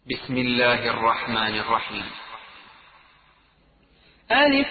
بسم الله الرحمن الرحيم. ألف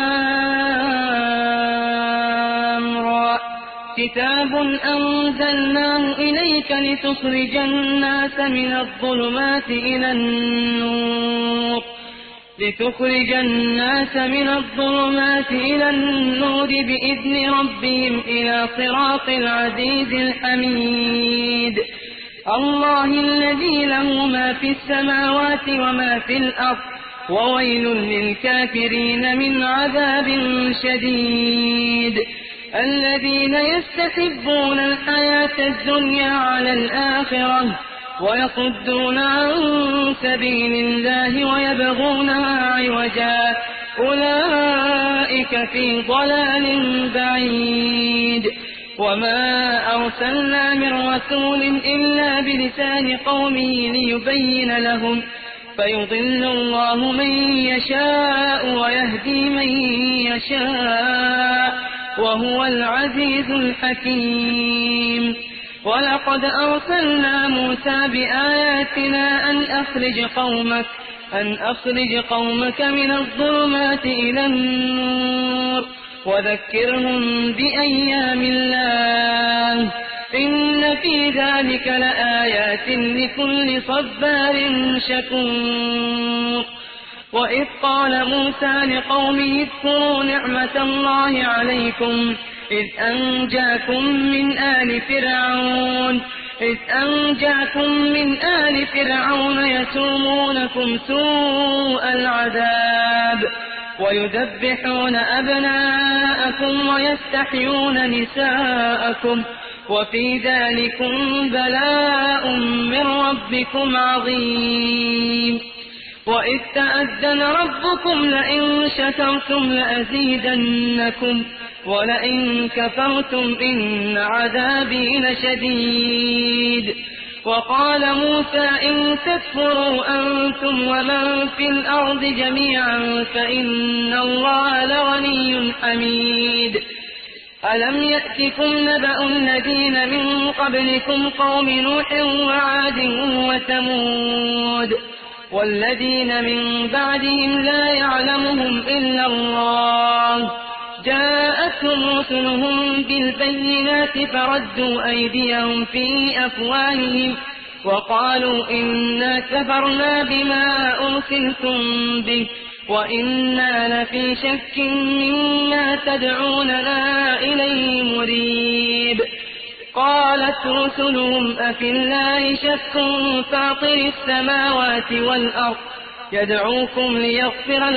لام را. كتاب أنزلناه إليك لتخرج الناس من الظلمات إلى النور بإذن ربهم إلى صراط العزيز الحميد. الله الذي له ما في السماوات وما في الأرض وويل للكافرين من عذاب شديد. الذين يستحبون الحياة الدنيا على الآخرة ويصدون عن سبيل الله ويبغونها عوجا أولئك في ضلال بعيد. وما أرسلنا من رسول إلا بلسان قومه ليبين لهم فيضل الله من يشاء ويهدي من يشاء وهو العزيز الحكيم. ولقد أرسلنا موسى بآياتنا أن أخرج قومك من الظلمات إلى النور وذكرهم بأيام الله إن في ذلك لآيات لكل صبار شكور. وإذ قال موسى لقومه اذكروا نعمة الله عليكم إذ أنجاكم من آل فرعون يسومونكم سوء العذاب ويذبحون أبناءكم ويستحيون نساءكم وفي ذلكم بلاء من ربكم عظيم. وإذ تأذن ربكم لئن شكرتم لأزيدنكم ولئن كفرتم إن عذابي لشديد. وقال موسى إن تكفروا أنتم ومن في الأرض جميعا فإن الله لغني حميد. ألم يأتكم نبأ الذين من قبلكم قوم نوح وعاد وثمود والذين من بعدهم لا يعلمهم إلا الله جاءتهم رسلهم بالبينات فردوا أيديهم في أفواههم وقالوا إنا كفرنا بما أرسلتم به وإنا لفي شك مما تدعوننا إليه مريب. قالت رسلهم أفي الله شك فاطر السماوات والأرض يدعوكم ليغفر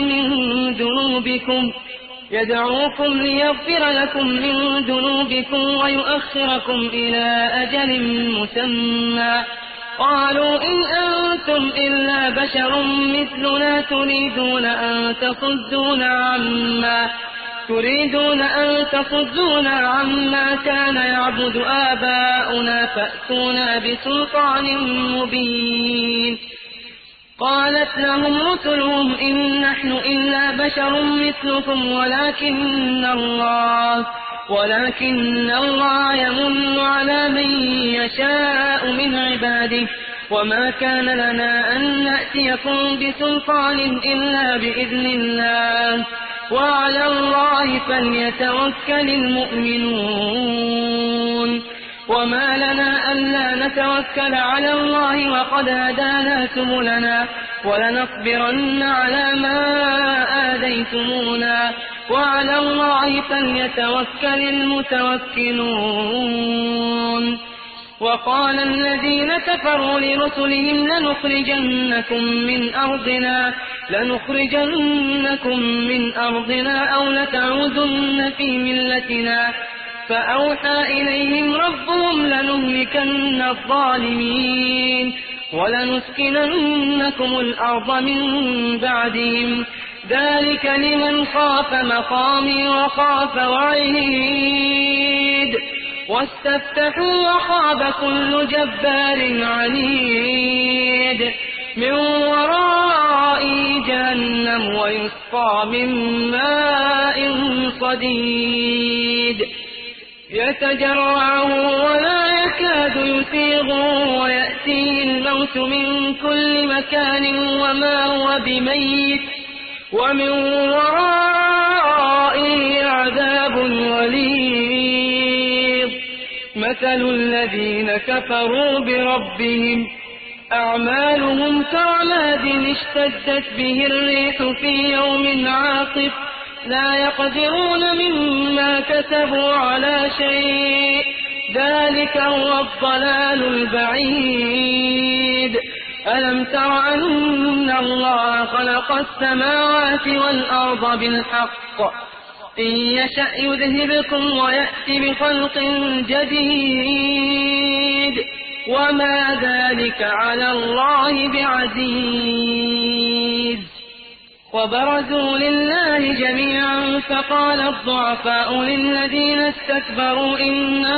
لكم من ذنوبكم ويؤخركم إلى أجل مسمى. قالوا إن أنتم إلا بشر مثلنا تريدون أن تصدونا عما كان يعبد آباؤنا فأتونا بسلطان مبين. قالت لهم رسلهم إن نحن إلا بشر مثلكم ولكن الله يمن على من يشاء من عباده وما كان لنا أن نأتيكم بسلطان إلا بإذن الله وعلى الله فليتوكل المؤمنون. وما لنا ألا نتوكل على الله وقد هدانا سبلنا ولنصبرن على ما آذيتمونا وعلى الله فليتوكل المتوكلون. وقال الذين كفروا لرسلهم لنخرجنكم من أرضنا أو لتعودن في ملتنا فأوحى إليهم ربهم لنهلكن الظالمين ولنسكننكم الأرض من بعدهم ذلك لمن خاف مقامي وخاف وعيد. واستفتحوا وخاب كل جبار عنيد من ورائه جهنم ويسقى من ماء صديد يتجرعه ولا يكاد يسيغه يأتيه الموت من كل مكان وما هو بميت ومن ورائه عذاب غليظ. مثل الذين كفروا بربهم أعمالهم كرماد اشتدت به الريح في يوم عاصف لا يقدرون مما كسبوا على شيء ذلك هو الضلال البعيد. ألم تر أن الله خلق السماوات والأرض بالحق إن يشأ يذهبكم ويأتي بخلق جديد وما ذلك على الله بعزيز. وبرزوا لله جميعا فقال الضعفاء للذين استكبروا إنا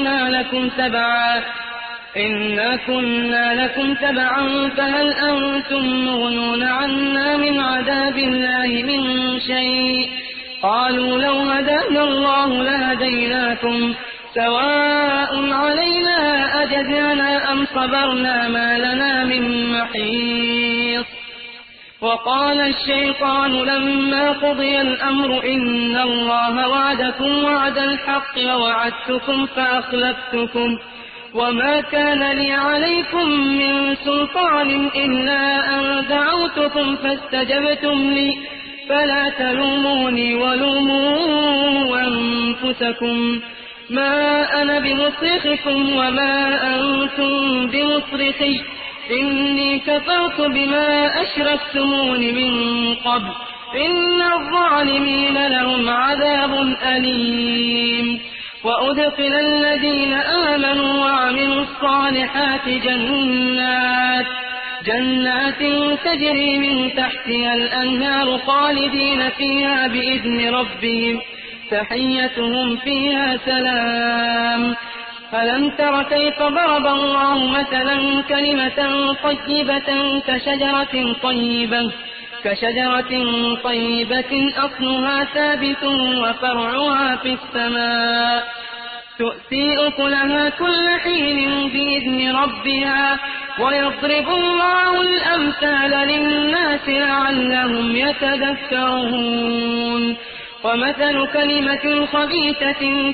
كنا لكم تبعا فهل أنتم مغنون عنا من عذاب الله من شيء قالوا لو هدانا الله لهديناكم سواء علينا أجزعنا أم صبرنا ما لنا من محيص. وقال الشيطان لما قضي الأمر إن الله وعدكم وعد الحق ووعدتكم فأخلفتكم وما كان لي عليكم من سلطان إلا أن دعوتكم فاستجبتم لي فلا تلوموني ولوموا أنفسكم ما أنا بمصرخكم وما أنتم بمصرخي إني كفرت بما أشركتمون من قبل إن الظالمين لهم عذاب أليم. وأدخل الذين آمنوا وعملوا الصالحات جنات تجري من تحتها الأنهار خالدين فيها بإذن ربهم تحيتهم فيها سلام. ألم تر كيف ضرب الله مثلا كلمة طيبة كشجرة طيبة أصلها ثابت وفرعها في السماء تؤتي أكلها كل حين بإذن ربها ويضرب الله الأمثال للناس لعلهم يتذكرون. ومثل كلمة خبيثة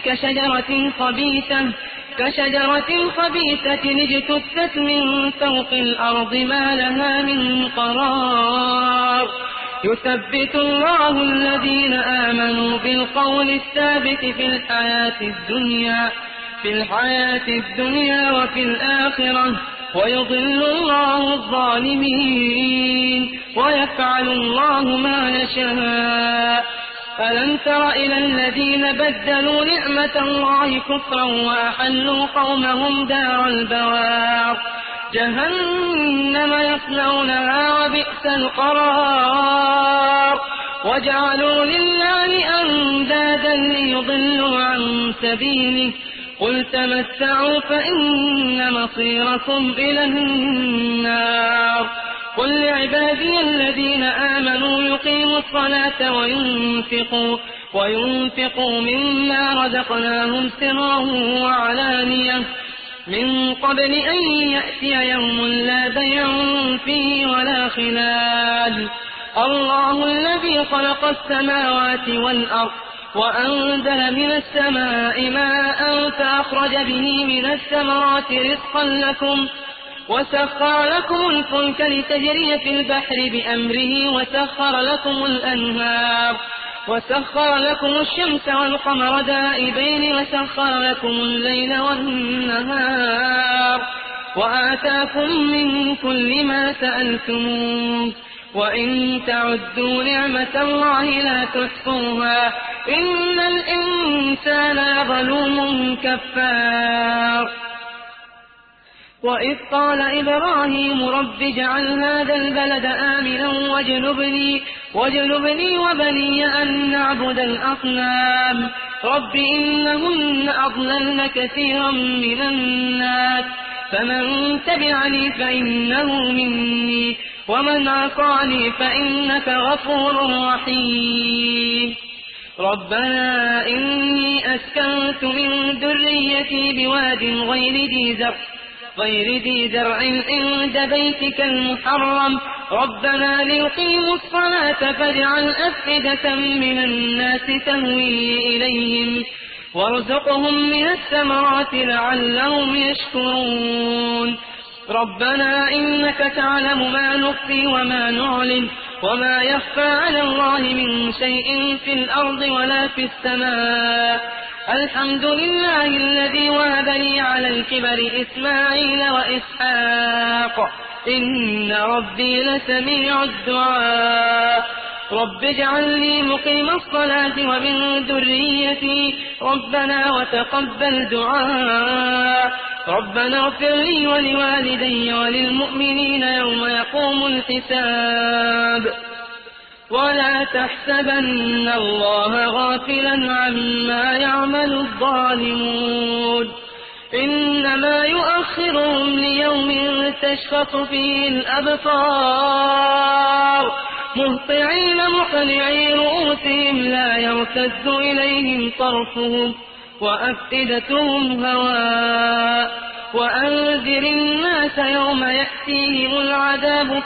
كشجرة خبيثة اجتثت من فوق الأرض ما لها من قرار يثبت الله الذين آمنوا بالقول الثابت في الحياة الدنيا وفي الآخرة ويضل الله الظالمين ويفعل الله ما يشاء. ألم تر إلى الذين بدلوا نعمة الله كفرا وأحلوا قومهم دار البوار جهنم يصلونها وبئس القرار وجعلوا لله أندادا ليضلوا عن سبيله قل تمتعوا فإن مصيركم إلى النار. قل لعبادي الذين آمنوا يقيموا الصلاة وينفقوا مما رزقناهم سرا وعلانية من قبل أن يأتي يوم لا بيع فيه ولا خلال. الله الذي خلق السماوات والأرض وأنزل من السماء ماء فأخرج به من الثمرات رزقا لكم وسخر لكم الفلك لتجري في البحر بأمره وسخر لكم الأنهار وسخر لكم الشمس والقمر دائبين وسخر لكم الليل والنهار وآتاكم من كل ما سألتموه وإن تعدوا نعمة الله لا تحصوها إن الإنسان لظلوم كفار. وإذ قال إبراهيم رب اجعل هذا البلد آمنا واجنبني وبني أن نعبد الأصنام رب إنهن أضللن كثيرا من الناس فمن تبعني فإنه مني ومن عصاني فإنك غفور رحيم. ربنا إني أسكنت من ذريتي بواد غير ذي زرع غير ذي زرع عند بيتك المحرم ربنا ليقيموا الصلاة فاجعل أفئدة من الناس تهوي إليهم وارزقهم من الثمرات لعلهم يشكرون ربنا إنك تعلم ما نخفي وما نعلن وما يخفى على الله من شيء في الأرض ولا في السماء الحمد لله الذي وهب لي على الكبر إسماعيل وإسحاق إن ربي لسميع الدعاء رب اجعلني مقيم الصلاة ومن ذريتي ربنا وتقبل دعاء ربنا اغفر لي ولوالدي وللمؤمنين يوم يقوم الحساب ولا تحسبن الله غافلا عما يعمل الظالمون إنما يؤخرهم ليوم تشخص فيه الأبصار مهطعين مقنعي رؤوسهم لا يرتد إليهم طرفهم وأفئدتهم هواء وأنذر الناس يوم يأتيهم العذاب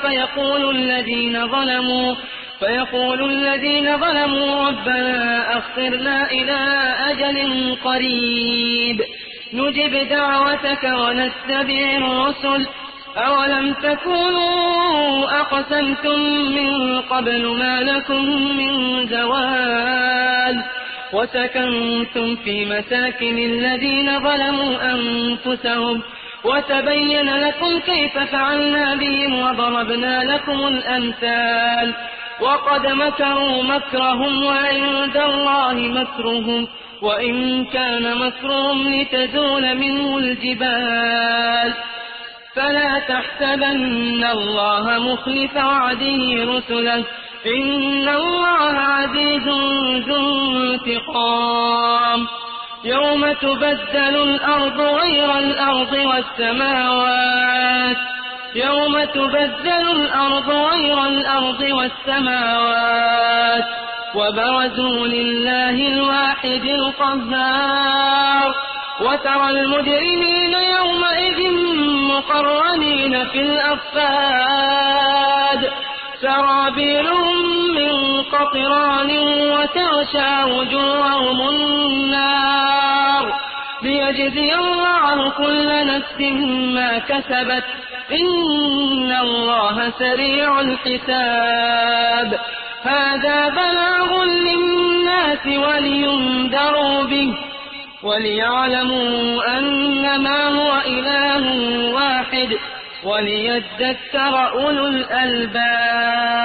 فيقول الذين ظلموا ربنا أخرنا إلى أجل قريب نجب دعوتك ونتبع الرسل أولم تكونوا أقسمتم من قبل ما لكم من زوال وسكنتم في مساكن الذين ظلموا أنفسهم وتبين لكم كيف فعلنا بهم وضربنا لكم الأمثال وقد مكروا مكرهم وعند الله مكرهم وإن كان مكرهم لتزول منه الجبال فلا تحسبن الله مخلف وعده رسله إن الله عزيز ذو انتقام يوم تبدل الأرض غير الأرض والسماوات وبرزوا لله الواحد القهار وترى المجرمين يومئذ مقرنين في الأصفاد سرابيلهم من قطران وتغشى وجوههم النار ليجزي الله كل نفس ما كسبت إن الله سريع الحساب هذا بلاغ للناس ولينذروا به وليعلموا أنما هو إله واحد وليذكر أولو الألباب